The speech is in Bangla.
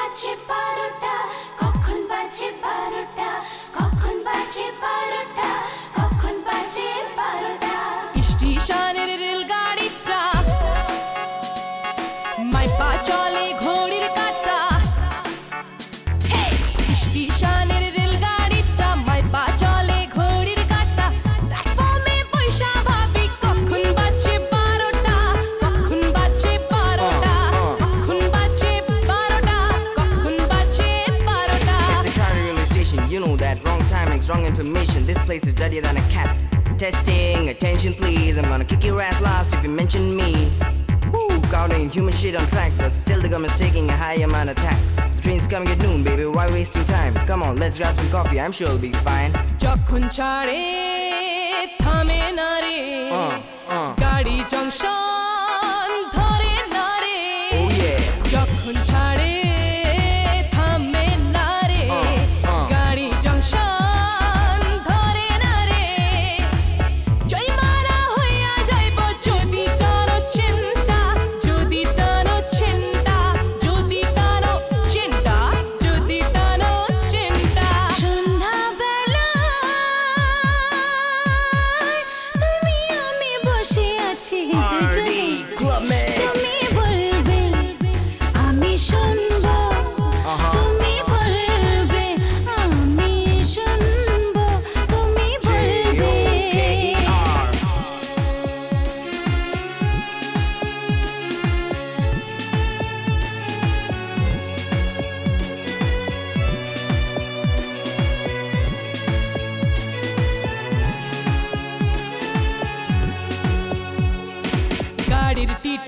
বাজে 12টা, কখন বাজে 12টা, কখন বাজে 12টা, কখন বাজে 12টা। স্টেশনের রেলগাড়িটা মাইপা চলে ঘড়ির কাঁটা। স্টেশনের রেলগাড়িটা মাইপা চলে ঘড়ির কাঁটা। প্ল্যাটফর্মে বইসা ভাবি কখন বাজে 12টা, কখন বাজে 12টা, কখন বাজে 12টা, কখন বাজে 12টা। It's a crowded railway station, you know that. Wrong timings, wrong information. This place is dirtier than a cat. Testing, attention please. I'm gonna kick your ass last if you mention me. Woo, counting human shit on tracks, but still the government's taking a high amount of tax. The train's coming at noon, baby, why wasting time? Come on, let's grab some coffee, I'm sure it'll be fine. যখন ছাড়ে থামে না রে, গাড়ি জংশন ধরে না রে। Oh yeah. যখন ছাড়ে থামে না রে, গাড়ি জংশন ধরে না রে। জরিমানা হইয়া যাইব যদি কারো চিন্তা, যদি টানো চিন্তা, যদি টানো চিন্তা, যদি টানো চিন্তা। সন্ধ্যাবেলায় তুমি আমি বসে আছি RD Club Mix. তুমি বলবে আমি শুনবো, তুমি বলবে আমি শুনবো, তুমি বলবে। J-O-K-E-R. গাড়ির টিট